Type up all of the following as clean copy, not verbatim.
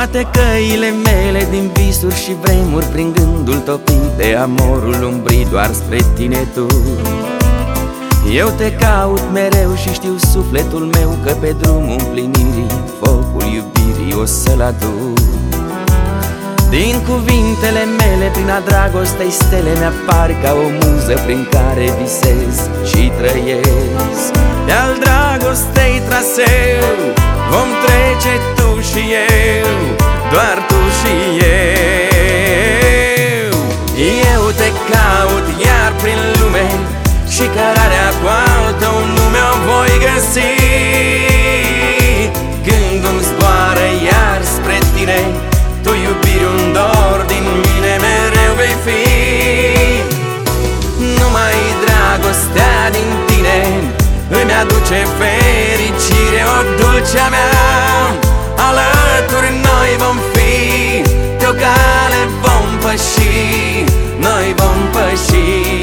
toate căile mele din visuri și vremuri, prin gândul topit de amorul umbrit doar spre tine tu. Eu te caut mereu și știu sufletul meu că pe drumul împlinirii focul iubirii o să-l aduc. Din cuvintele mele, prin a dragostei stele mi-apar ca o muză prin care visez și trăiesc. De-al dragostei traseu vom trece tu și eu, doar tu și eu. Eu te caut iar prin lume și cărarea cu altă un nume o voi găsi. Gândul-mi zboară iar spre tine, tu iubiri un dor din mine mereu vei fi. Numai dragostea din tine îmi aduce fericire, o dulcea mea. Alături noi vom fi, pe o cale vom păși, noi vom păși.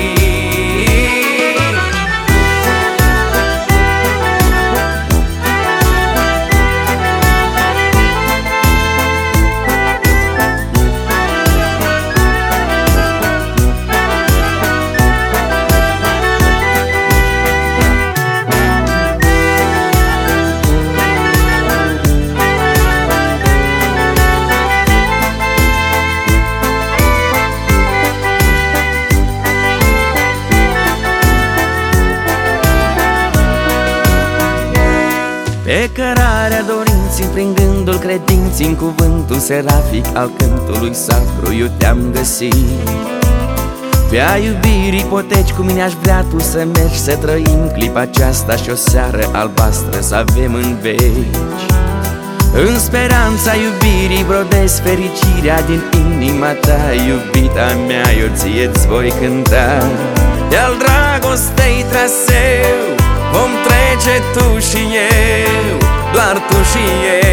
Pe cărarea dorinții, prin gândul credinții, în cuvântul serafic al cântului sacru eu te-am găsit. Pe a iubirii ipoteci cu mine aș vrea tu să mergi, să trăim clipa aceasta și o seară albastră să avem în veci. În speranța iubirii brodez fericirea din inima ta, iubita mea, eu ție-ți voi cânta. De-al dragostei traseu vom trece tu și eu, doar tu și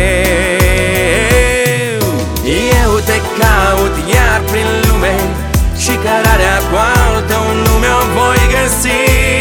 eu. Eu te caut iar prin lume și cărarea cu altă un nume o voi găsi.